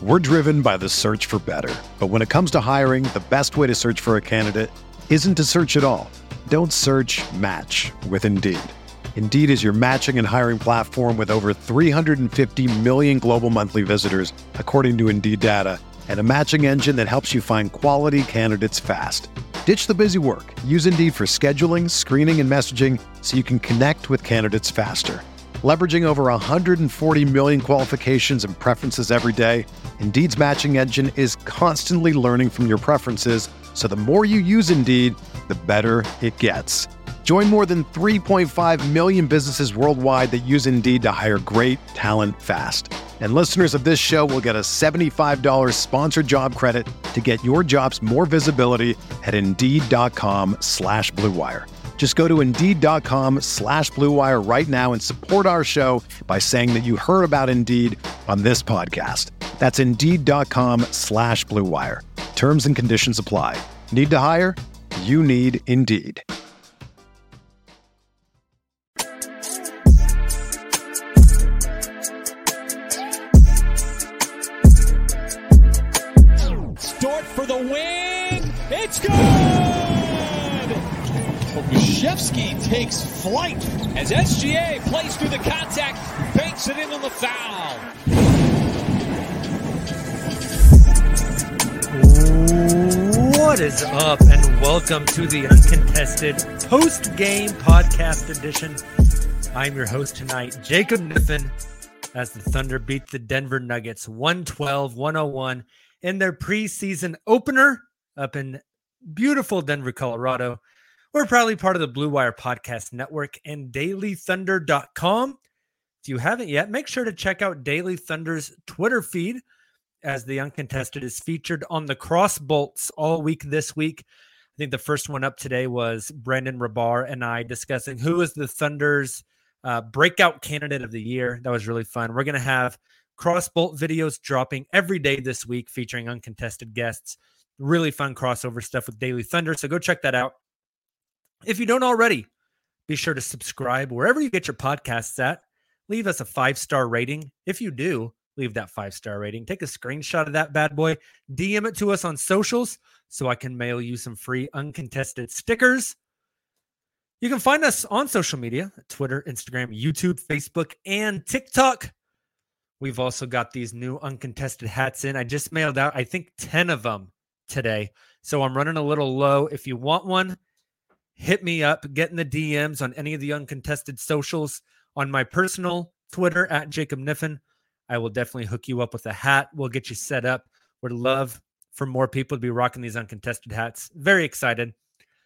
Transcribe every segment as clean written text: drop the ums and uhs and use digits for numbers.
We're driven by the search for better. But when it comes to hiring, the best way to search for a candidate isn't to search at all. Don't search, match with Indeed. Indeed is your matching and hiring platform with over 350 million global monthly visitors, according to Indeed data, and a matching engine that helps you find quality candidates fast. Ditch the busy work. Use Indeed for scheduling, screening, and messaging so you can connect with candidates faster. Leveraging over 140 million qualifications and preferences every day, Indeed's matching engine is constantly learning from your preferences, so the more you use Indeed, the better it gets. Join more than 3.5 million businesses worldwide that use Indeed to hire great talent fast. And listeners of this show will get a $75 sponsored job credit to get your jobs more visibility at Indeed.com/Blue Wire. Just go to Indeed.com/Blue Wire right now and support our show by saying that you heard about Indeed on this podcast. That's Indeed.com/Blue Wire. Terms and conditions apply. Need to hire? You need Indeed. Dort for the win. It's good! Pokusevski takes flight as SGA plays through the contact, banks it in on the foul. What is up, and welcome to the Uncontested post-game podcast edition. I'm your host tonight, Jacob Niffen, as the Thunder beat the Denver Nuggets 112-101 in their preseason opener up in beautiful Denver, Colorado. We're probably part of the Blue Wire Podcast Network and dailythunder.com. If you haven't yet, make sure to check out Daily Thunder's Twitter feed, as the Uncontested is featured on the Cross Bolts all week this week. I think the first one up today was Brandon Rabar and I discussing who is the Thunder's breakout candidate of the year. That was really fun. We're going to have Crossbolt videos dropping every day this week featuring uncontested guests. Really fun crossover stuff with Daily Thunder, so go check that out. If you don't already, be sure to subscribe wherever you get your podcasts at. Leave us a 5-star rating. If you do, leave that 5-star rating. Take a screenshot of that bad boy. DM it to us on socials so I can mail you some free uncontested stickers. You can find us on social media, Twitter, Instagram, YouTube, Facebook, and TikTok. We've also got these new uncontested hats in. I just mailed out, I think, 10 of them today. So I'm running a little low. If you want one, hit me up. Get in the DMs on any of the uncontested socials. On my personal Twitter, at Jacob Niffen, I will definitely hook you up with a hat. We'll get you set up. Would love for more people to be rocking these uncontested hats. Very excited.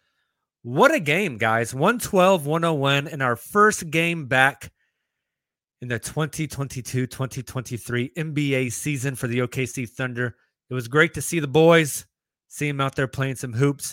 What a game, guys. 112-101 in our first game back in the 2022-2023 NBA season for the OKC Thunder. It was great to see the boys, see them out there playing some hoops.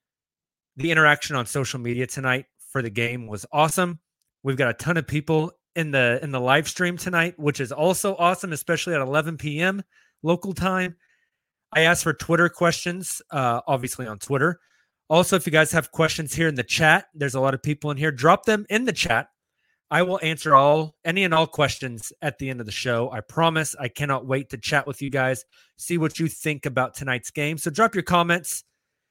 The interaction on social media tonight for the game was awesome. We've got a ton of people in the live stream tonight, which is also awesome, especially at 11 p.m. local time. I asked for Twitter questions, obviously on Twitter. Also, if you guys have questions here in the chat, there's a lot of people in here. Drop them in the chat. I will answer any and all questions at the end of the show. I promise. I cannot wait to chat with you guys, see what you think about tonight's game. So drop your comments,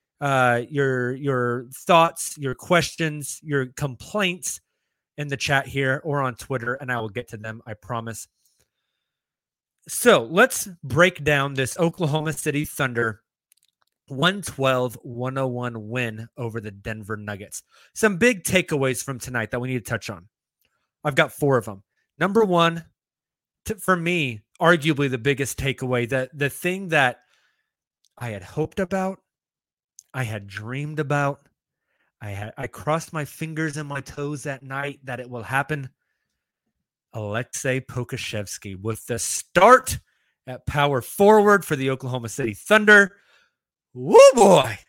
your thoughts, your questions, your complaints in the chat here or on Twitter, and I will get to them, I promise. So let's break down this Oklahoma City Thunder 112-101 win over the Denver Nuggets. Some big takeaways from tonight that we need to touch on. I've got 4 of them. Number one, for me, arguably the biggest takeaway, the thing that I had hoped about, I had dreamed about, I crossed my fingers and my toes that night that it will happen. Aleksej Pokusevski with the start at power forward for the Oklahoma City Thunder. Woo boy.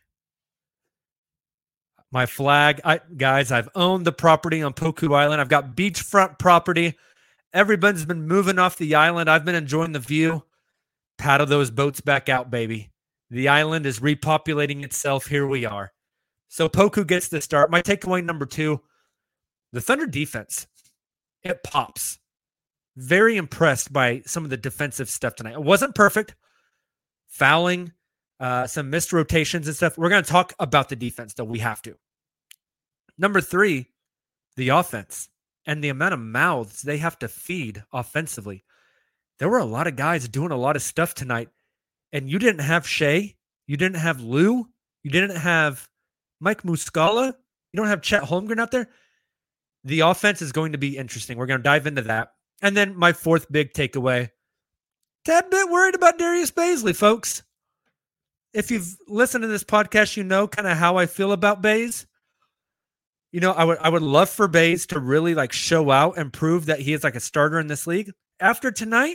My flag, guys, I've owned the property on Poku Island. I've got beachfront property. Everybody's been moving off the island. I've been enjoying the view. Paddle those boats back out, baby. The island is repopulating itself. Here we are. So Poku gets the start. My takeaway number 2, the Thunder defense, it pops. very impressed by some of the defensive stuff tonight. It wasn't perfect. Fouling, some missed rotations and stuff. We're going to talk about the defense, though. We have to. Number 3, the offense and the amount of mouths they have to feed offensively. There were a lot of guys doing a lot of stuff tonight, and you didn't have Shea. You didn't have Lou. You didn't have Mike Muscala. You don't have Chet Holmgren out there. The offense is going to be interesting. We're going to dive into that. And then my 4th big takeaway, tad bit worried about Darius Bazley, folks. If you've listened to this podcast, you know kind of how I feel about Baze. You know, I would love for Baze to really like show out and prove that he is like a starter in this league. After tonight,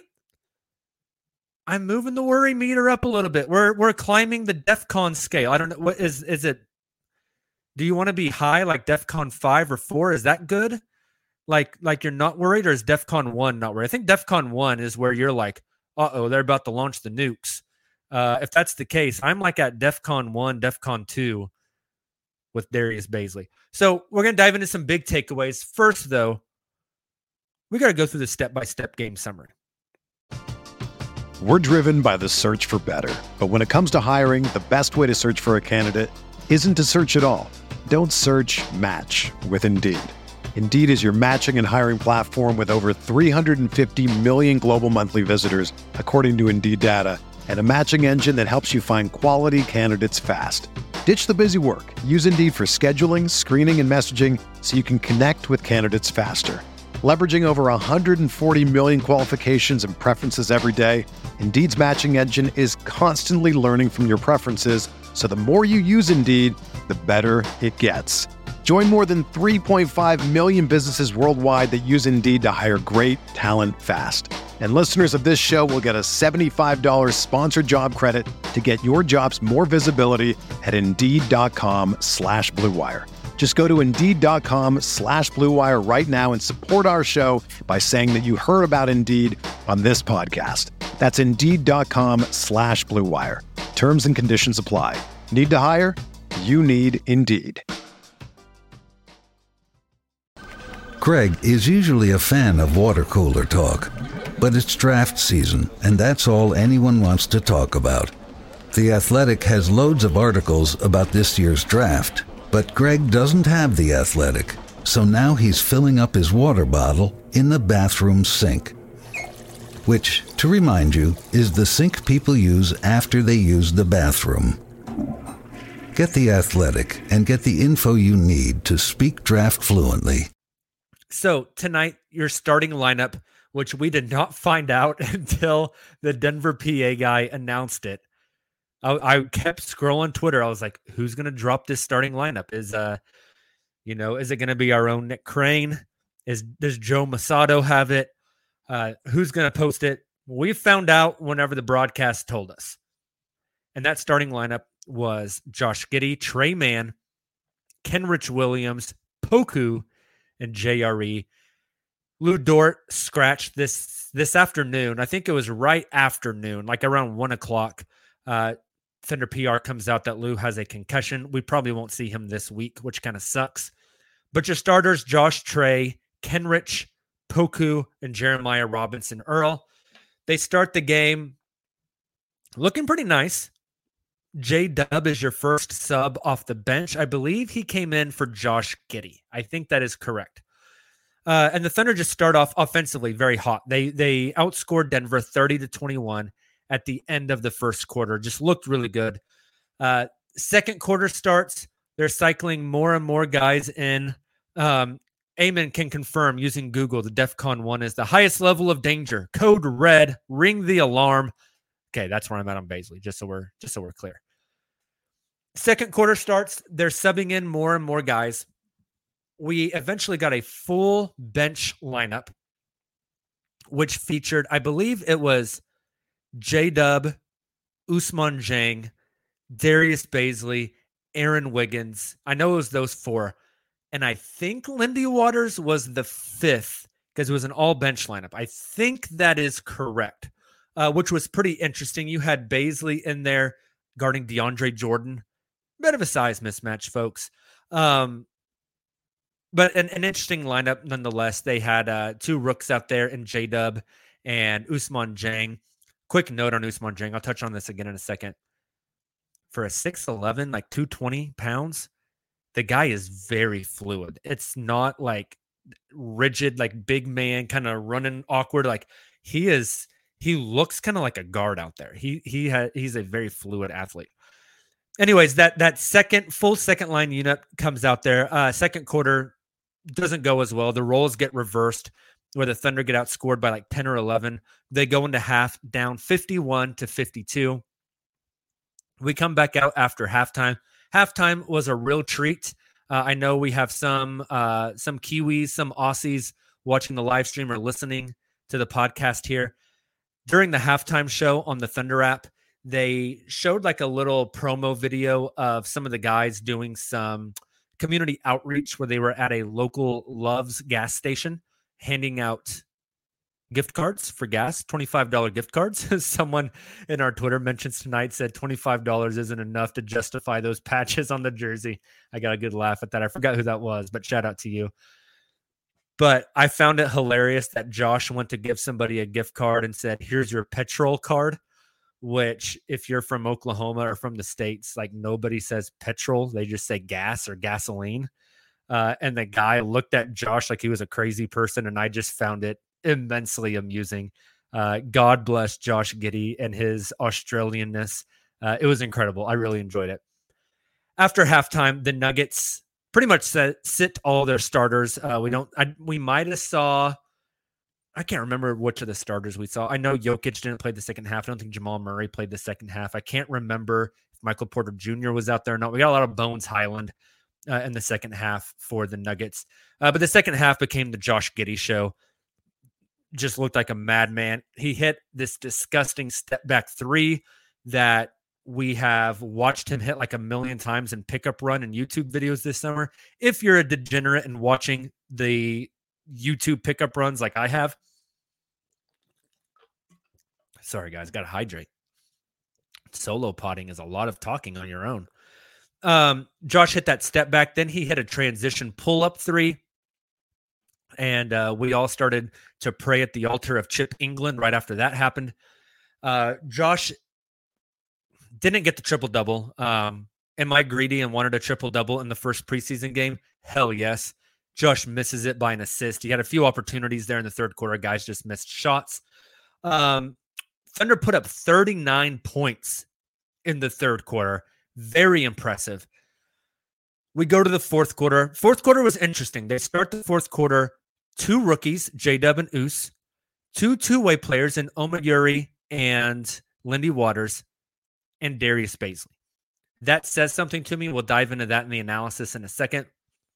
I'm moving the worry meter up a little bit. We're climbing the DEFCON scale. I don't know, what is it? Do you want to be high like DEFCON 5 or 4? Is that good? Like you're not worried, or is DEFCON 1 not worried? I think DEFCON 1 is where you're like, uh-oh, they're about to launch the nukes. If that's the case, I'm like at DEFCON 1, DEFCON 2 with Darius Bazley. So we're going to dive into some big takeaways. First, though, we got to go through the step-by-step game summary. We're driven by the search for better. But when it comes to hiring, the best way to search for a candidate isn't to search at all. Don't search, match with Indeed. Indeed is your matching and hiring platform with over 350 million global monthly visitors, according to Indeed data, and a matching engine that helps you find quality candidates fast. Ditch the busy work. Use Indeed for scheduling, screening, and messaging so you can connect with candidates faster. Leveraging over 140 million qualifications and preferences every day, Indeed's matching engine is constantly learning from your preferences, so the more you use Indeed, the better it gets. Join more than 3.5 million businesses worldwide that use Indeed to hire great talent fast. And listeners of this show will get a $75 sponsored job credit to get your jobs more visibility at Indeed.com/Blue Wire. Just go to Indeed.com/Blue Wire right now and support our show by saying that you heard about Indeed on this podcast. That's Indeed.com/Blue Wire. Terms and conditions apply. Need to hire? You need Indeed. Craig is usually a fan of water cooler talk, but it's draft season, and that's all anyone wants to talk about. The Athletic has loads of articles about this year's draft, but Greg doesn't have The Athletic, so now he's filling up his water bottle in the bathroom sink. Which, to remind you, is the sink people use after they use the bathroom. Get The Athletic and get the info you need to speak draft fluently. So tonight, your starting lineup, which we did not find out until the Denver PA guy announced it. I kept scrolling Twitter. I was like, who's going to drop this starting lineup? Is it going to be our own Nick Crane? Does Joe Masato have it? Who's going to post it? We found out whenever the broadcast told us. And that starting lineup was Josh Giddey, Trey Mann, Kenrich Williams, Poku, and JRE. Lou Dort scratched this afternoon. I think it was right afternoon, like around 1 o'clock. Thunder PR comes out that Lou has a concussion. We probably won't see him this week, which kind of sucks. But your starters, Josh Trey, Kenrich, Poku, and Jeremiah Robinson Earl. They start the game looking pretty nice. J-Dub is your first sub off the bench. I believe he came in for Josh Giddey. I think that is correct. And the Thunder just start off offensively very hot. They outscored Denver 30-21 at the end of the first quarter. Just looked really good. Second quarter starts. They're cycling more and more guys in. Eamon can confirm using Google the DEFCON 1 is the highest level of danger. Code red. Ring the alarm. Okay, that's where I'm at on Bazley, just so we're clear. Second quarter starts. They're subbing in more and more guys. We eventually got a full bench lineup, which featured, I believe it was J-Dub, Ousmane Dieng, Darius Bazley, Aaron Wiggins. I know it was those four. And I think Lindy Waters was the fifth because it was an all-bench lineup. I think that is correct, which was pretty interesting. You had Bazley in there guarding DeAndre Jordan. Bit of a size mismatch, folks. But an interesting lineup nonetheless. They had two rooks out there in J-Dub and Ousmane Dieng. Quick note on Ousmane Dieng. I'll touch on this again in a second. For a 6'11", like 220 pounds, the guy is very fluid. It's not like rigid, like big man kind of running awkward. Like he looks kind of like a guard out there. He's a very fluid athlete. Anyways, that full second line unit comes out there. Second quarter doesn't go as well. The roles get reversed where the Thunder get outscored by like 10 or 11. They go into half down 51-52. We come back out after halftime. Halftime was a real treat. I know we have some Kiwis, some Aussies watching the live stream or listening to the podcast here. During the halftime show on the Thunder app, they showed like a little promo video of some of the guys doing some community outreach where they were at a local Love's gas station handing out gift cards for gas, $25 gift cards. Someone in our Twitter mentions tonight said $25 isn't enough to justify those patches on the jersey. I got a good laugh at that. I forgot who that was, but shout out to you. But I found it hilarious that Josh went to give somebody a gift card and said, here's your petrol card, which if you're from Oklahoma or from the States, like nobody says petrol. They just say gas or gasoline. And the guy looked at Josh like he was a crazy person. And I just found it immensely amusing. God bless Josh Giddey and his Australianness. It was incredible. I really enjoyed it. After halftime, the Nuggets pretty much sit all their starters. We might have saw, I can't remember which of the starters we saw. I know Jokic didn't play the second half. I don't think Jamal Murray played the second half. I can't remember if Michael Porter Jr. was out there or not. We got a lot of Bones Highland in the second half for the Nuggets. But the second half became the Josh Giddey show. Just looked like a madman. He hit this disgusting step back three that we have watched him hit like a million times in pickup run and YouTube videos this summer. If you're a degenerate and watching the YouTube pickup runs like I have, sorry guys, got to hydrate. Solo potting is a lot of talking on your own. Josh hit that step back. Then he hit a transition pull-up three. And we all started to pray at the altar of Chip England right after that happened. Josh didn't get the triple-double. Am I greedy and wanted a triple-double in the first preseason game? Hell yes. Josh misses it by an assist. He had a few opportunities there in the third quarter. Guys just missed shots. Thunder put up 39 points in the third quarter. Very impressive. We go to the fourth quarter. Fourth quarter was interesting. They start the fourth quarter, two rookies, J-Dub and Oos, two two-way players in Omoyuri and Lindy Waters, and Darius Baisley. That says something to me. We'll dive into that in the analysis in a second.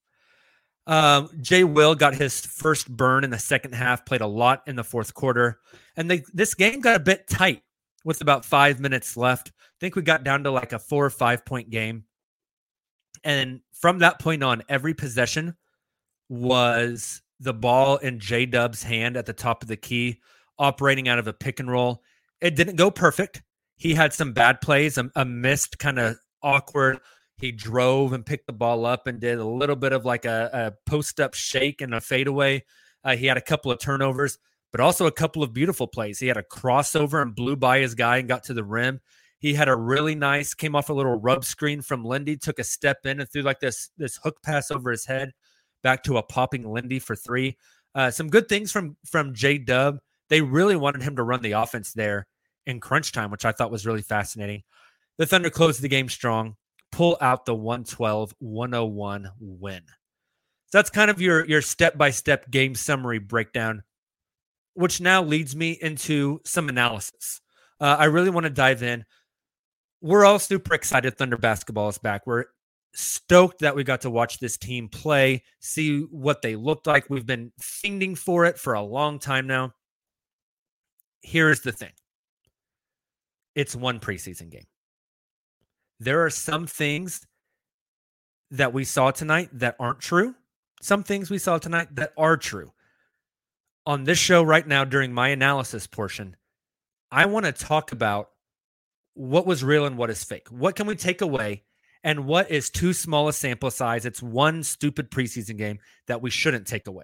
Jay Will got his first burn in the second half, played a lot in the fourth quarter. And this game got a bit tight with about 5 minutes left. I think we got down to like a 4 or 5 point game. And from that point on, every possession was the ball in J-Dub's hand at the top of the key, operating out of a pick and roll. It didn't go perfect. He had some bad plays, a missed kind of awkward. He drove and picked the ball up and did a little bit of like a post-up shake and a fadeaway. He had a couple of turnovers, but also a couple of beautiful plays. He had a crossover and blew by his guy and got to the rim. He had a really nice, came off a little rub screen from Lindy, took a step in and threw like this hook pass over his head back to a popping Lindy for three. Some good things from J-Dub. They really wanted him to run the offense there in crunch time, which I thought was really fascinating. The Thunder closed the game strong, pull out the 112-101 win. So that's kind of your step-by-step game summary breakdown, which now leads me into some analysis. I really want to dive in. We're all super excited Thunder basketball is back. We're stoked that we got to watch this team play, see what they looked like. We've been fiending for it for a long time now. Here's the thing. It's one preseason game. There are some things that we saw tonight that aren't true. Some things we saw tonight that are true. On this show right now, during my analysis portion, I want to talk about what was real and what is fake. What can we take away And what is too small a sample size? It's one stupid preseason game that we shouldn't take away.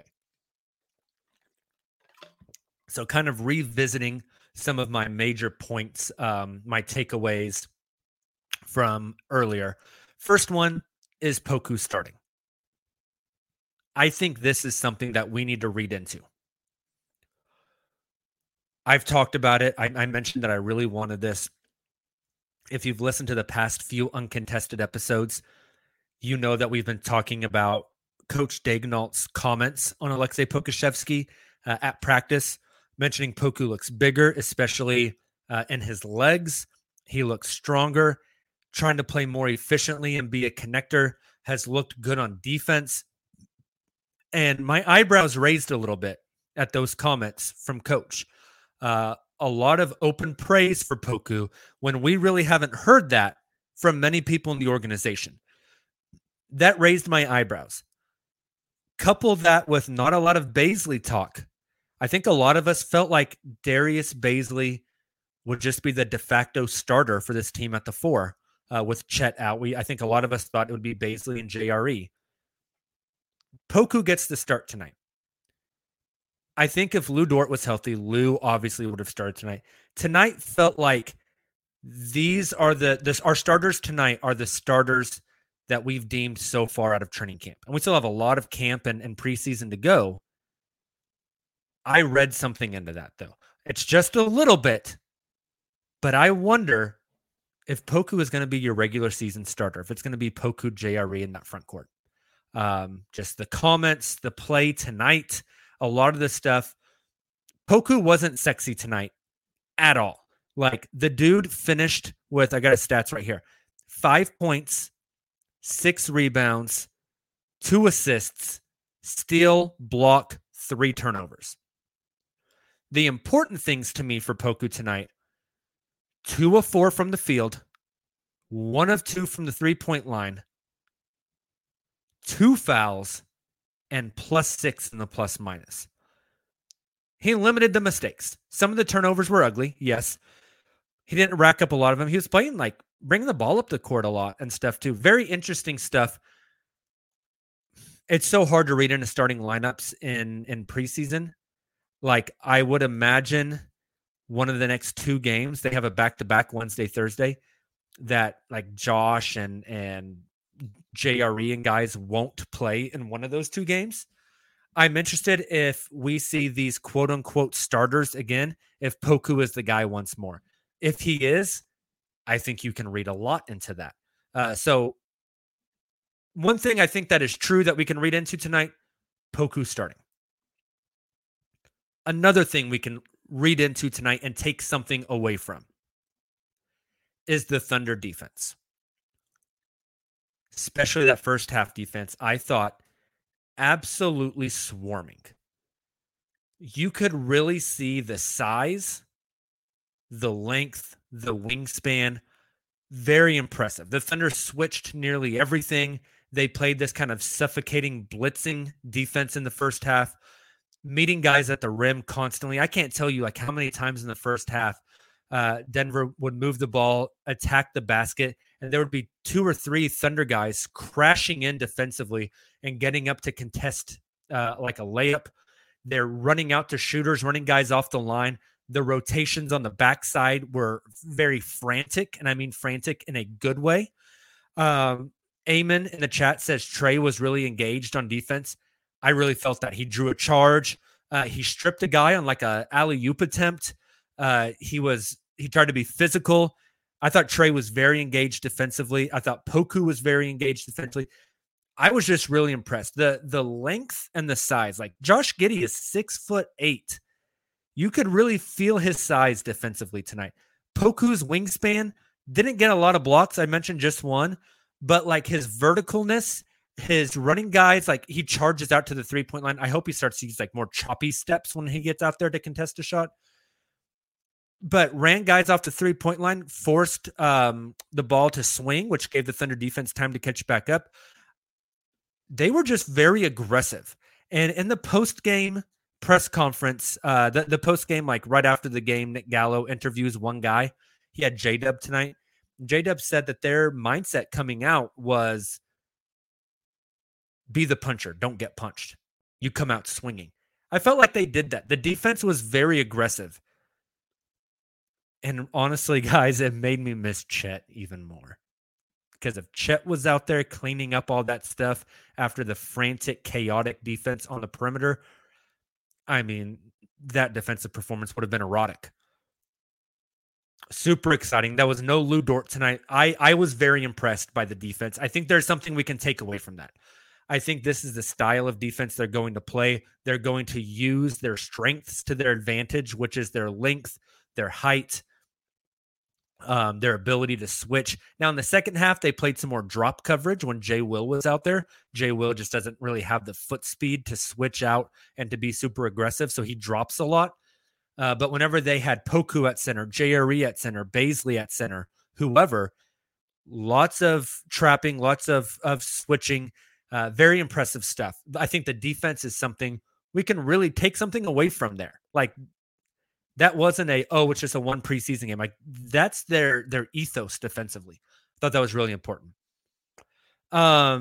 So kind of revisiting some of my major points, my takeaways from earlier. First one is Poku starting. I think this is something that we need to read into. I've talked about it. I mentioned that I really wanted this. If you've listened to the past few uncontested episodes, you know that we've been talking about Coach Daigneault's comments on Alexei Pokusevski at practice, mentioning Poku looks bigger, especially in his legs. He looks stronger, trying to play more efficiently and be a connector, has looked good on defense. And my eyebrows raised a little bit at those comments from Coach. A lot of open praise for Poku when we really haven't heard that from many people in the organization. That raised my eyebrows. Couple that with not a lot of Bazley talk. I think a lot of us felt like Darius Bazley would just be the de facto starter for this team at the 4 with Chet out. I think a lot of us thought it would be Bazley and JRE. Poku gets the start tonight. I think if Lou Dort was healthy, Lou obviously would have started tonight. Tonight felt like these are our starters tonight are the starters that we've deemed so far out of training camp. And we still have a lot of camp and preseason to go. I read something into that, though. It's just a little bit, but I wonder if Poku is going to be your regular season starter, if it's going to be Poku, JRE in that front court. Just the comments, the play tonight, a lot of the stuff. Poku wasn't sexy tonight at all. Like, the dude finished with, I got his stats right here, 5 points, 6 rebounds, 2 assists, steal, block, 3 turnovers. The important things to me for Poku tonight, 2 of 4 from the field, 1 of 2 from the 3-point line, 2 fouls, and +6 in the plus minus. He limited the mistakes. Some of the turnovers were ugly, yes. He didn't rack up a lot of them. He was playing, like, bringing the ball up the court a lot and stuff too. Very interesting stuff. It's so hard to read into starting lineups in preseason. Like, I would imagine one of the next 2 games, they have a back-to-back Wednesday, Thursday, that like Josh and JRE and guys won't play in one of those 2 games. I'm interested if we see these quote-unquote starters again, if Poku is the guy once more. If he is, I think you can read a lot into that. So one thing I think that is true that we can read into tonight, Poku starting. Another thing we can read into tonight and take something away from is the Thunder defense. Especially that first half defense, I thought absolutely swarming. You could really see the size, the length, the wingspan. Very impressive. The Thunder switched nearly everything. They played this kind of suffocating blitzing defense in the first half, meeting guys at the rim constantly. I can't tell you like how many times in the first half Denver would move the ball, attack the basket, and there would be 2 or 3 Thunder guys crashing in defensively and getting up to contest like a layup. They're running out to shooters, running guys off the line. The rotations on the backside were very frantic, and I mean frantic in a good way. Eamon in the chat says Trey was really engaged on defense. I really felt that he drew a charge. He stripped a guy on like a alley-oop attempt. He tried to be physical. I thought Trey was very engaged defensively. I thought Poku was very engaged defensively. I was just really impressed. The length and the size. Like, Josh Giddey is 6'8". You could really feel his size defensively tonight. Poku's wingspan didn't get a lot of blocks. I mentioned just 1, but like his verticalness, his running guys, like he charges out to the 3-point line. I hope he starts to use like more choppy steps when he gets out there to contest a shot. But ran guys off the 3-point line, forced the ball to swing, which gave the Thunder defense time to catch back up. They were just very aggressive. And in the post-game press conference, the post-game, like right after the game, Nick Gallo interviews one guy. He had J-Dub tonight. J-Dub said that their mindset coming out was be the puncher, don't get punched. You come out swinging. I felt like they did that. The defense was very aggressive. And honestly, guys, it made me miss Chet even more. Because if Chet was out there cleaning up all that stuff after the frantic, chaotic defense on the perimeter, I mean, that defensive performance would have been erotic. Super exciting. That was no Lou Dort tonight. I was very impressed by the defense. I think there's something we can take away from that. I think this is the style of defense they're going to play. They're going to use their strengths to their advantage, which is their length, their height, their ability to switch. Now, in the second half, they played some more drop coverage when Jay Will was out there. Jay Will just doesn't really have the foot speed to switch out and to be super aggressive, so he drops a lot. But whenever they had Poku at center, JRE at center, Baisley at center, whoever, lots of trapping, lots of switching, very impressive stuff. I think the defense is something we can really take something away from there. Like, that wasn't it's just a one preseason game. Like, that's their ethos defensively. I thought that was really important. My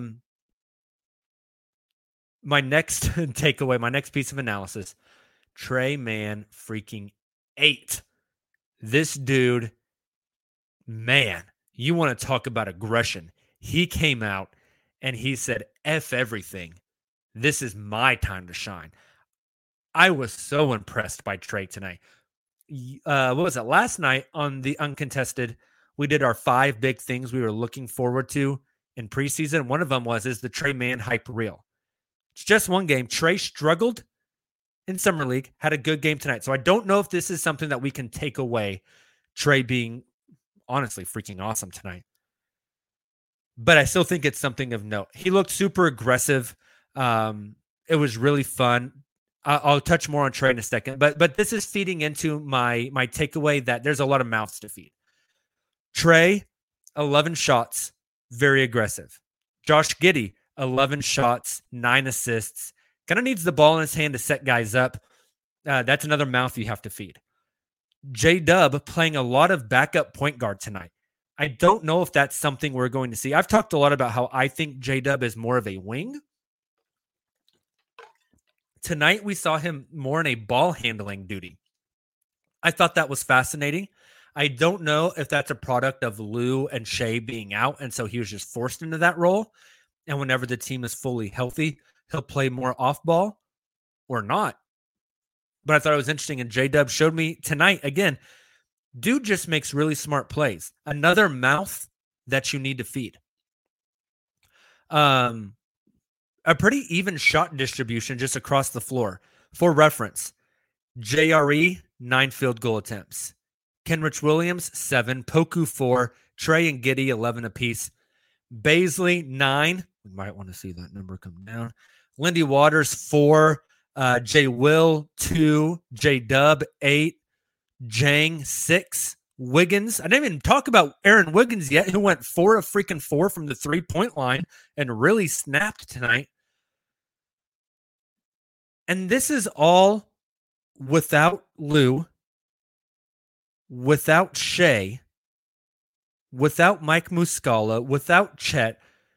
next takeaway, my next piece of analysis, Tre Mann freaking 8. This dude, man, you want to talk about aggression. He came out and he said, F everything. This is my time to shine. I was so impressed by Tre tonight. What was it? Last night on the Uncontested, we did our 5 big things we were looking forward to in preseason. One of them is the Tre Mann hype real? It's just one game. Tre struggled in Summer League, had a good game tonight. So I don't know if this is something that we can take away, Tre being honestly freaking awesome tonight. But I still think it's something of note. He looked super aggressive. It was really fun. I'll touch more on Tre in a second, but this is feeding into my takeaway that there's a lot of mouths to feed. Tre, 11 shots, very aggressive. Josh Giddey, 11 shots, 9 assists. Kind of needs the ball in his hand to set guys up. That's another mouth you have to feed. J-Dub playing a lot of backup point guard tonight. I don't know if that's something we're going to see. I've talked a lot about how I think J-Dub is more of a wing. Tonight, we saw him more in a ball handling duty. I thought that was fascinating. I don't know if that's a product of Lou and Shea being out, and so he was just forced into that role. And whenever the team is fully healthy, he'll play more off ball or not. But I thought it was interesting, and J-Dub showed me tonight, again, dude just makes really smart plays. Another mouth that you need to feed. A pretty even shot distribution just across the floor. For reference, JRE, 9 field goal attempts. Kenrich Williams, 7. Poku, 4. Tre and Giddey, 11 apiece. Baisley, 9. We might want to see that number come down. Lindy Waters, 4. Jay Will, 2. J-Dub, 8. Jang, 6. Wiggins. I didn't even talk about Aaron Wiggins yet, who went 4 of freaking 4 from the 3-point line and really snapped tonight. And this is all without Lou, without Shea, without Mike Muscala, without Chet.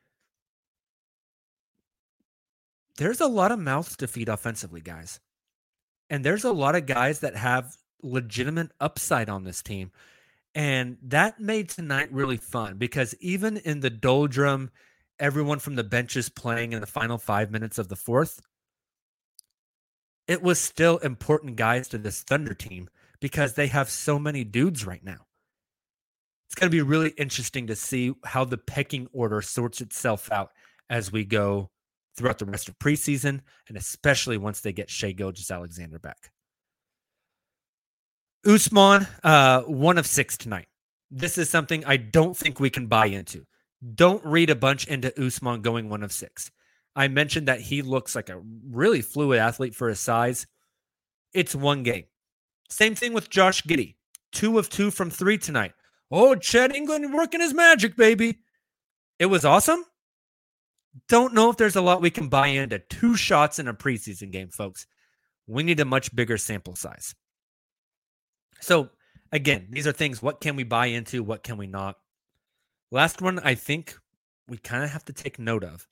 There's a lot of mouths to feed offensively, guys. And there's a lot of guys that have legitimate upside on this team. And that made tonight really fun because even in the doldrum, everyone from the bench is playing in the final 5 minutes of the fourth, it was still important guys to this Thunder team because they have so many dudes right now. It's going to be really interesting to see how the pecking order sorts itself out as we go throughout the rest of preseason, and especially once they get Shai Gilgeous-Alexander back. Usman, 1 of 6 tonight. This is something I don't think we can buy into. Don't read a bunch into Usman going 1 of 6. I mentioned that he looks like a really fluid athlete for his size. It's one game. Same thing with Josh Giddey. 2 of 2 from 3 tonight. Oh, Chet England working his magic, baby. It was awesome. Don't know if there's a lot we can buy into 2 shots in a preseason game, folks. We need a much bigger sample size. So, again, these are things, what can we buy into, what can we not? Last one, I think we kind of have to take note of.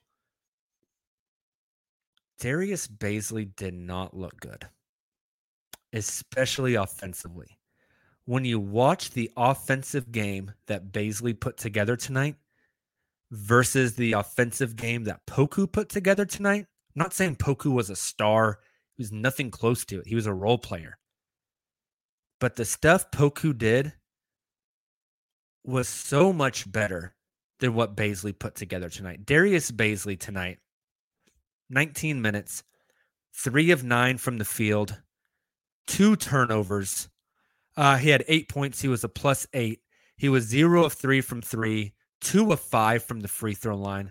Darius Bazley did not look good, especially offensively. When you watch the offensive game that Bazley put together tonight versus the offensive game that Poku put together tonight, I'm not saying Poku was a star. He was nothing close to it. He was a role player. But the stuff Poku did was so much better than what Bazley put together tonight. Darius Bazley tonight, 19 minutes, 3 of 9 from the field, 2 turnovers. He had 8 points. He was a +8. He was 0 of 3 from 3, 2 of 5 from the free throw line.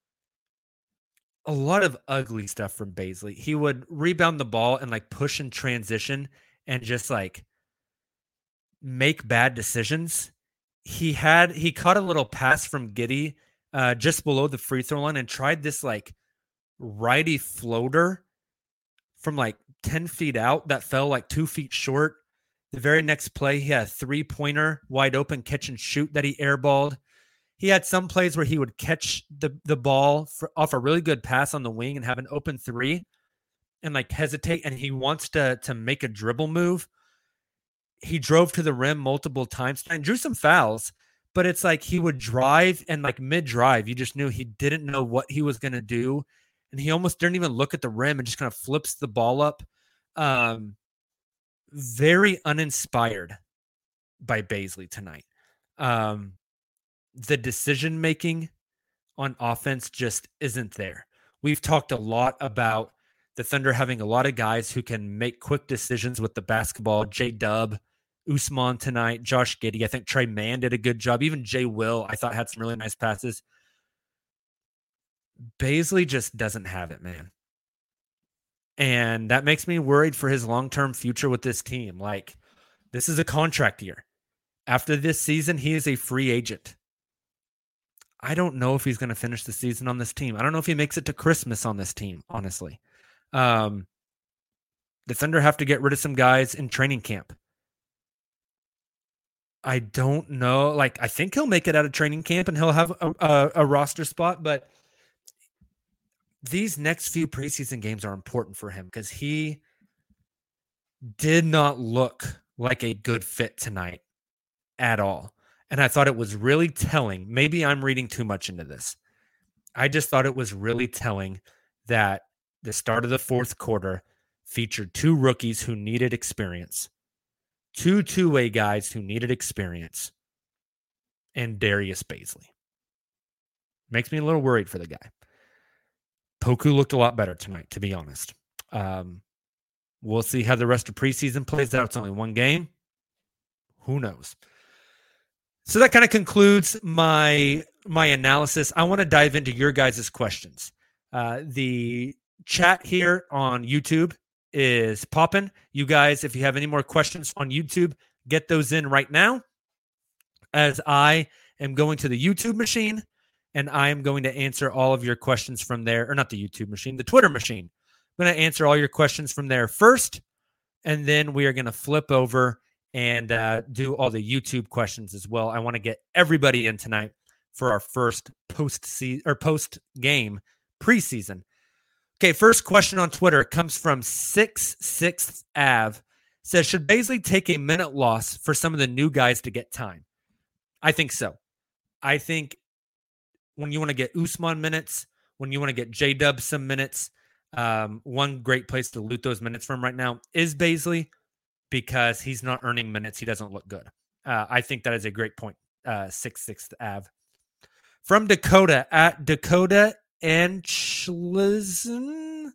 A lot of ugly stuff from Bazley. He would rebound the ball and like push in transition and just like make bad decisions. He caught a little pass from Giddey just below the free throw line and tried this like righty floater from like 10 feet out that fell like 2 feet short. The very next play, he had a 3-pointer wide open catch and shoot that he airballed. He had some plays where he would catch the ball off a really good pass on the wing and have an open 3 and like hesitate, and he wants to make a dribble move. He drove to the rim multiple times and drew some fouls, but it's like he would drive and like mid-drive, you just knew he didn't know what he was going to do, and he almost didn't even look at the rim and just kind of flips the ball up. Very uninspired by Bazley tonight. The decision-making on offense just isn't there. We've talked a lot about the Thunder having a lot of guys who can make quick decisions with the basketball. J-Dub, Usman tonight, Josh Giddey. I think Trey Mann did a good job. Even Jay Will, I thought, had some really nice passes. Bazley just doesn't have it, man. And that makes me worried for his long-term future with this team. Like, this is a contract year. After this season, he is a free agent. I don't know if he's going to finish the season on this team. I don't know if he makes it to Christmas on this team, honestly. The Thunder have to get rid of some guys in training camp. I don't know. Like, I think he'll make it out of training camp and he'll have a roster spot, but these next few preseason games are important for him because he did not look like a good fit tonight at all. And I thought it was really telling. Maybe I'm reading too much into this. I just thought it was really telling that the start of the fourth quarter featured 2 rookies who needed experience, 2 two-way guys who needed experience, and Darius Bazley. Makes me a little worried for the guy. Poku looked a lot better tonight, to be honest. We'll see how the rest of preseason plays out. It's only one game. Who knows? So that kind of concludes my analysis. I want to dive into your guys' questions. The chat here on YouTube is popping. You guys, if you have any more questions on YouTube, get those in right now, as I am going to the YouTube machine and I am going to answer all of your questions from there. Or not the YouTube machine, the Twitter machine. I'm going to answer all your questions from there first, and then we are going to flip over and do all the YouTube questions as well. I want to get everybody in tonight for our first post-game preseason. Okay, first question on Twitter comes from 6th Ave. Says, should Bazley take a minute loss for some of the new guys to get time? I think so. I think when you want to get Usman minutes, when you want to get J-Dub some minutes, one great place to loot those minutes from right now is Bazley, because he's not earning minutes. He doesn't look good. I think that is a great point. 6th Ave. From Dakota, at Dakota Anchlizen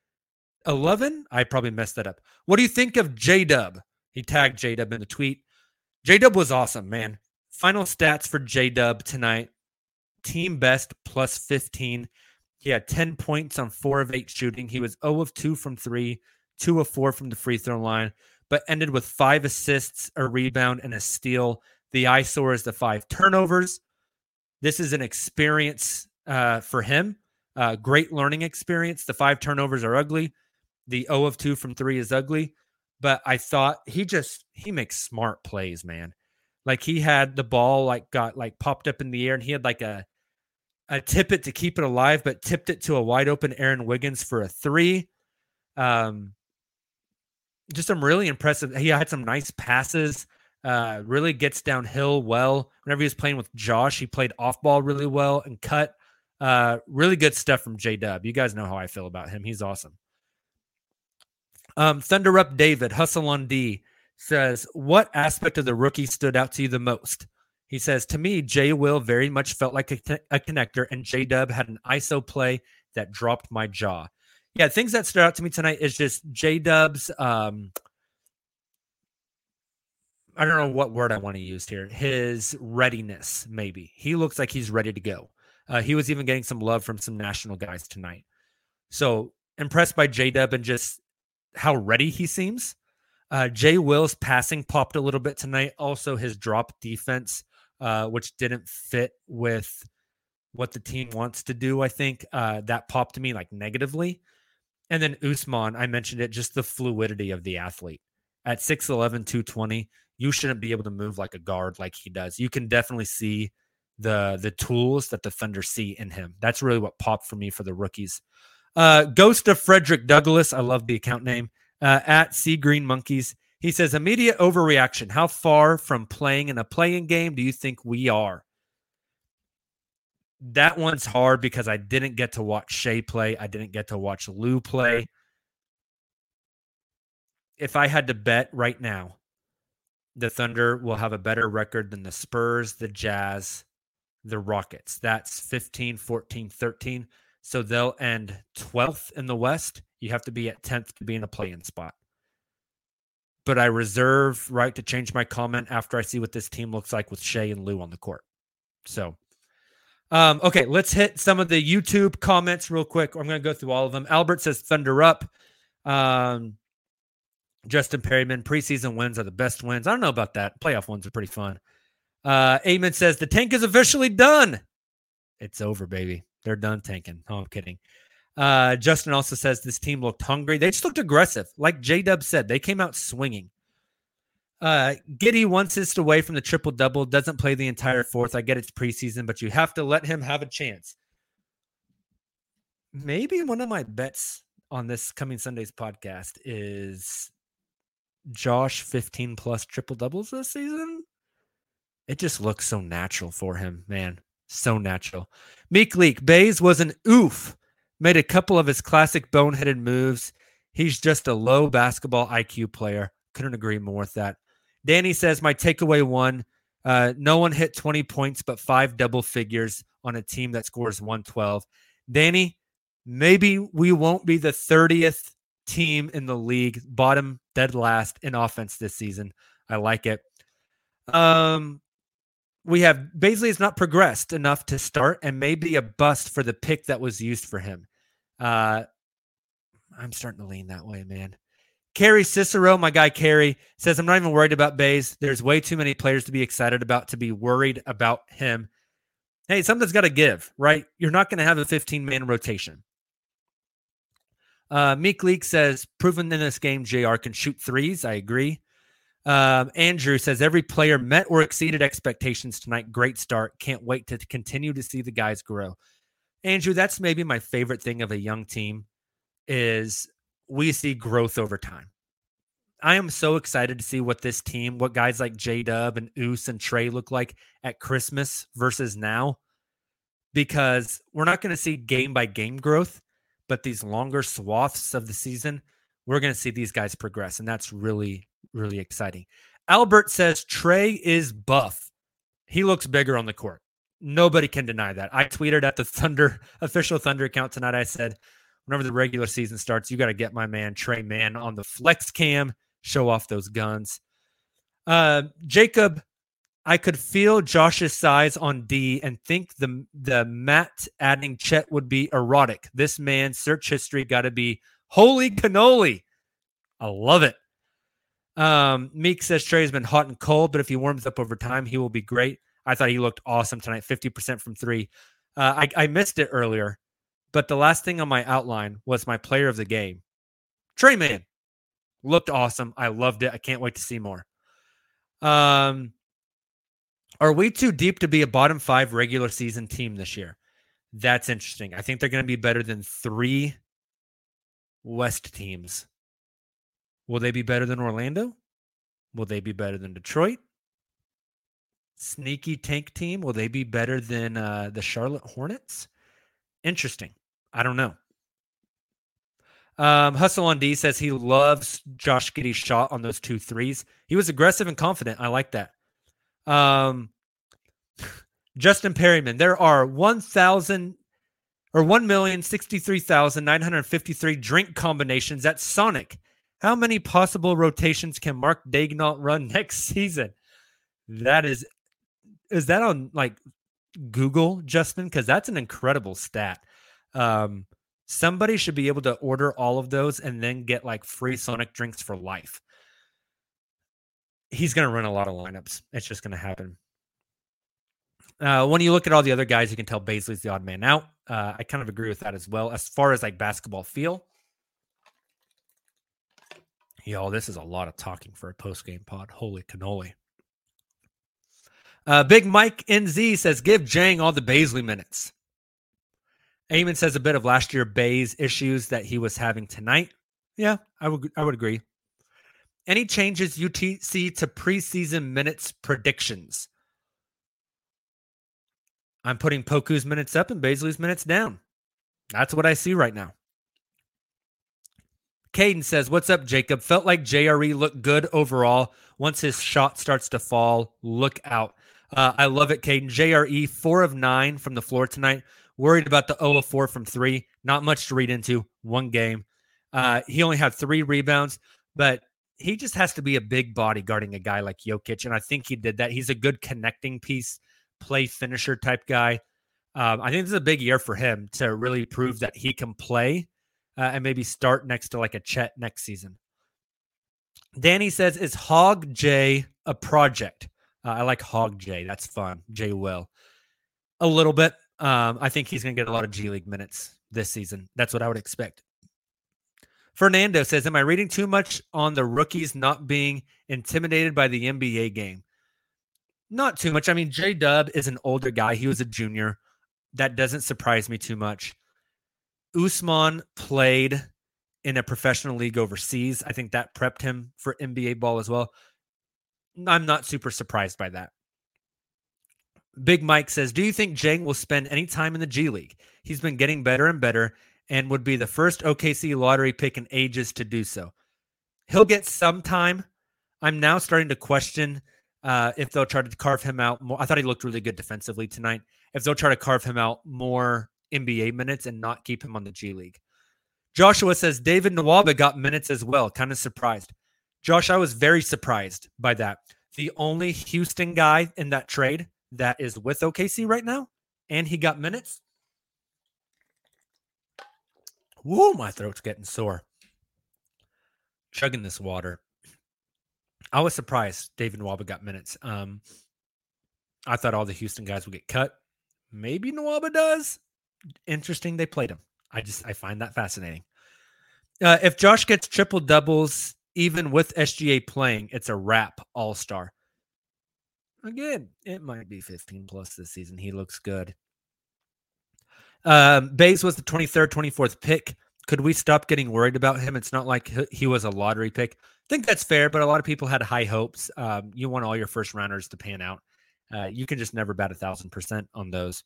11. I probably messed that up. What do you think of J-Dub? He tagged J-Dub in the tweet. J-Dub was awesome, man. Final stats for J-Dub tonight. Team best plus 15. He had 10 points on 4 of 8 shooting. He was 0 of 2 from 3, 2 of 4 from the free throw line, but ended with 5 assists, a rebound, and a steal. The eyesore is the 5 turnovers. This is an experience for him. Great learning experience. The 5 turnovers are ugly. The 0 of 2 from 3 is ugly. But I thought he makes smart plays, man. Like he had the ball got popped up in the air, and he had like a tip it to keep it alive, but tipped it to a wide open Aaron Wiggins for a 3. Just some really impressive. He had some nice passes. Really gets downhill well. Whenever he was playing with Josh, he played off ball really well and cut. Really good stuff from J-Dub. You guys know how I feel about him. He's awesome. Thunder Up David, Hustle on D, says, what aspect of the rookie stood out to you the most? He says, to me, J. Will very much felt like a connector, and J-Dub had an ISO play that dropped my jaw. Yeah, things that stood out to me tonight is just J-Dub's, I don't know what word I want to use here, his readiness, maybe. He looks like he's ready to go. He was even getting some love from some national guys tonight. So impressed by J-Dub and just how ready he seems. J. Will's passing popped a little bit tonight. Also, his drop defense, which didn't fit with what the team wants to do, I think. That popped to me like negatively. And then Usman, I mentioned it, just the fluidity of the athlete. At 6'11", 220, you shouldn't be able to move like a guard like he does. You can definitely see the tools that the Thunder see in him. That's really what popped for me for the rookies. Ghost of Frederick Douglass, I love the account name, at Sea Green Monkeys. He says, immediate overreaction. How far from playing in a playing game do you think we are? That one's hard because I didn't get to watch Shea play. I didn't get to watch Lou play. If I had to bet right now, the Thunder will have a better record than the Spurs, the Jazz, the Rockets. That's 15, 14, 13. So they'll end 12th in the West. You have to be at 10th to be in a play-in spot. But I reserve right to change my comment after I see what this team looks like with Shea and Lou on the court. So, okay, let's hit some of the YouTube comments real quick. I'm going to go through all of them. Albert says, Thunder up. Justin Perryman, preseason wins are the best wins. I don't know about that. Playoff ones are pretty fun. Eamon says, the tank is officially done. It's over, baby. They're done tanking. Oh, I'm kidding. Justin also says this team looked hungry. They just looked aggressive. Like J-Dub said, they came out swinging. Giddey wants us away from the triple-double, doesn't play the entire fourth. I get it's preseason, but you have to let him have a chance. Maybe one of my bets on this coming Sunday's podcast is Josh 15-plus triple-doubles this season. It just looks so natural for him, man. So natural. Meek Leak, Bays was an oof. Made a couple of his classic boneheaded moves. He's just a low basketball IQ player. Couldn't agree more with that. Danny says, my takeaway one, no one hit 20 points but 5 double figures on a team that scores 112. Danny, maybe we won't be the 30th team in the league, bottom dead last in offense this season. I like it. We have Bazley has not progressed enough to start and maybe a bust for the pick that was used for him. I'm starting to lean that way, man. Kerry Cicero, my guy Kerry, says, I'm not even worried about Bays. There's way too many players to be excited about to be worried about him. Hey, something's got to give, right? You're not going to have a 15-man rotation. Meek Leak says, proven in this game, JR can shoot threes. I agree. Andrew says, every player met or exceeded expectations tonight. Great start. Can't wait to continue to see the guys grow. Andrew, that's maybe my favorite thing of a young team is we see growth over time. I am so excited to see what this team, what guys like J-Dub and Oos and Trey look like at Christmas versus now, because we're not going to see game-by-game growth, but these longer swaths of the season, we're going to see these guys progress, and that's really, really exciting. Albert says Trey is buff. He looks bigger on the court. Nobody can deny that. I tweeted at the Thunder official Thunder account tonight. I said, whenever the regular season starts, you got to get my man Trey Mann on the flex cam, show off those guns. Jacob, I could feel Josh's size on D and think the Matt adding Chet would be erotic. This man's search history got to be holy cannoli. I love it. Meek says Trey's been hot and cold, but if he warms up over time, he will be great. I thought he looked awesome tonight, 50% from three. I missed it earlier, but the last thing on my outline was my player of the game. Trey Mann looked awesome. I loved it. I can't wait to see more. Are we too deep to be a bottom 5 regular season team this year? That's interesting. I think they're going to be better than 3 West teams. Will they be better than Orlando? Will they be better than Detroit? Sneaky tank team. Will they be better than the Charlotte Hornets? Interesting. I don't know. Hustle on D says he loves Josh Giddey's shot on those 2 threes. He was aggressive and confident. I like that. Justin Perryman, there are 1,063,953 drink combinations at Sonic. How many possible rotations can Mark Daignault run next season? Is that on like Google, Justin? Because that's an incredible stat. Somebody should be able to order all of those and then get like free Sonic drinks for life. He's going to run a lot of lineups. It's just going to happen. When you look at all the other guys, you can tell Bazley's the odd man out. I kind of agree with that as well. As far as like basketball feel, this is a lot of talking for a post-game pod. Holy cannoli. Big Mike NZ says, give Jang all the Bazley minutes. Eamon says a bit of last year Baze issues that he was having tonight. Yeah, I would agree. Any changes UTC to preseason minutes predictions? I'm putting Poku's minutes up and Bazley's minutes down. That's what I see right now. Caden says, what's up, Jacob? Felt like JRE looked good overall. Once his shot starts to fall, look out. I love it, Caden. JRE, 4 of 9 from the floor tonight. Worried about the 0 of 4 from 3. Not much to read into. 1 game. He only had 3 rebounds, but he just has to be a big body guarding a guy like Jokic, and I think he did that. He's a good connecting piece, play finisher type guy. I think this is a big year for him to really prove that he can play and maybe start next to like a Chet next season. Danny says, is Hog J a project? I like Hog J. That's fun. J Will. A little bit. I think he's going to get a lot of G League minutes this season. That's what I would expect. Fernando says, am I reading too much on the rookies not being intimidated by the NBA game? Not too much. I mean, J-Dub is an older guy. He was a junior. That doesn't surprise me too much. Usman played in a professional league overseas. I think that prepped him for NBA ball as well. I'm not super surprised by that. Big Mike says, do you think Jang will spend any time in the G League? He's been getting better and better and would be the first OKC lottery pick in ages to do so. He'll get some time. I'm now starting to question if they'll try to carve him out more. I thought he looked really good defensively tonight. If they'll try to carve him out more NBA minutes and not keep him on the G League. Joshua says, David Nwaba got minutes as well. Kind of surprised. Josh, I was very surprised by that. The only Houston guy in that trade that is with OKC right now, and he got minutes. Whoa, my throat's getting sore. Chugging this water. I was surprised David Nwaba got minutes. I thought all the Houston guys would get cut. Maybe Nwaba does. Interesting they played him. I find that fascinating. If Josh gets triple doubles, even with SGA playing, it's a wrap all-star. Again, it might be 15 plus this season. He looks good. Baze was the 23rd, 24th pick. Could we stop getting worried about him? It's not like he was a lottery pick. I think that's fair, but a lot of people had high hopes. You want all your first rounders to pan out. You can just never bat 1,000% on those.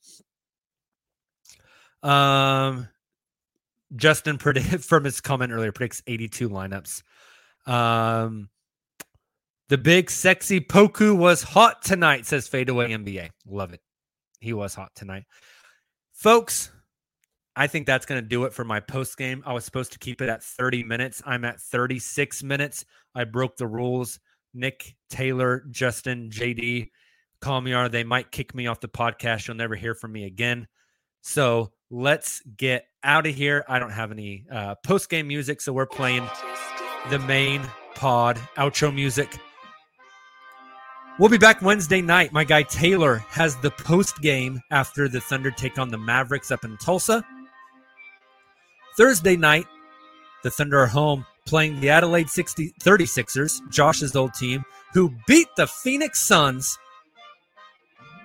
Justin from his comment earlier predicts 82 lineups. The big sexy Poku was hot tonight, says Fadeaway NBA. Love it. He was hot tonight. Folks, I think that's going to do it for my post game. I was supposed to keep it at 30 minutes. I'm at 36 minutes. I broke the rules. Nick, Taylor, Justin, JD, Kamiar, they might kick me off the podcast. You'll never hear from me again. So let's get out of here. I don't have any post-game music, so we're playing the main pod outro music. We'll be back Wednesday night. My guy Taylor has the post-game after the Thunder take on the Mavericks up in Tulsa. Thursday night, the Thunder are home playing the Adelaide 36ers, Josh's old team, who beat the Phoenix Suns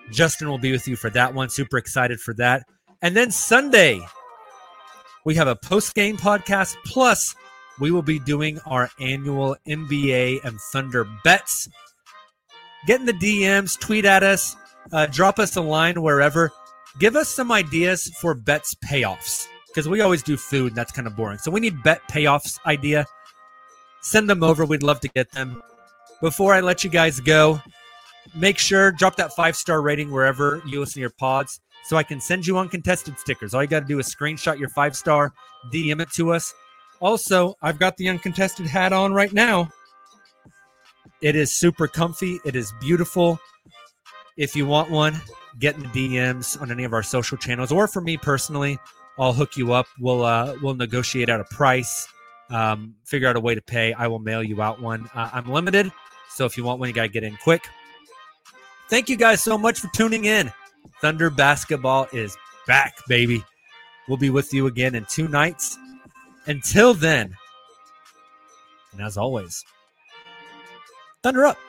Justin will be with you for that one. Super excited for that. And then Sunday, we have a post-game podcast, plus we will be doing our annual NBA and Thunder bets. Get in the DMs, tweet at us, drop us a line wherever. Give us some ideas for bets payoffs, because we always do food, and that's kind of boring. So we need bet payoffs idea. Send them over. We'd love to get them. Before I let you guys go, make sure, drop that 5-star rating wherever you listen to your pods so I can send you uncontested stickers. All you got to do is screenshot your 5-star, DM it to us. Also, I've got the uncontested hat on right now. It is super comfy. It is beautiful. If you want one, get in the DMs on any of our social channels, or for me personally, I'll hook you up. We'll negotiate out a price, figure out a way to pay. I will mail you out one. I'm limited, so if you want one, you got to get in quick. Thank you guys so much for tuning in. Thunder basketball is back, baby. We'll be with you again in 2 nights. Until then, and as always, Thunder up.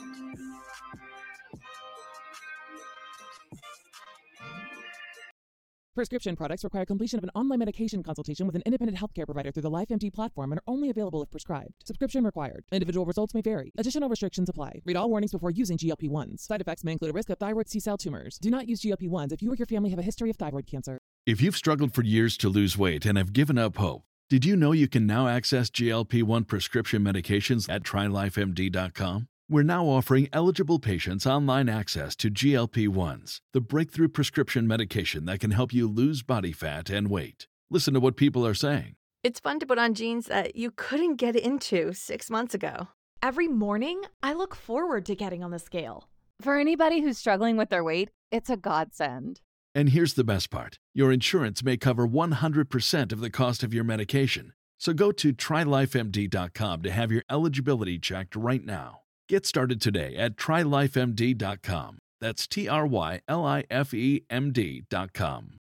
Prescription products require completion of an online medication consultation with an independent healthcare provider through the LifeMD platform and are only available if prescribed. Subscription required. Individual results may vary. Additional restrictions apply. Read all warnings before using GLP-1s. Side effects may include a risk of thyroid C-cell tumors. Do not use GLP-1s if you or your family have a history of thyroid cancer. If you've struggled for years to lose weight and have given up hope, did you know you can now access GLP-1 prescription medications at TryLifeMD.com? We're now offering eligible patients online access to GLP-1s, the breakthrough prescription medication that can help you lose body fat and weight. Listen to what people are saying. It's fun to put on jeans that you couldn't get into 6 months ago. Every morning, I look forward to getting on the scale. For anybody who's struggling with their weight, it's a godsend. And here's the best part. Your insurance may cover 100% of the cost of your medication. So go to TryLifeMD.com to have your eligibility checked right now. Get started today at TryLifeMD.com. That's TryLifeMD.com.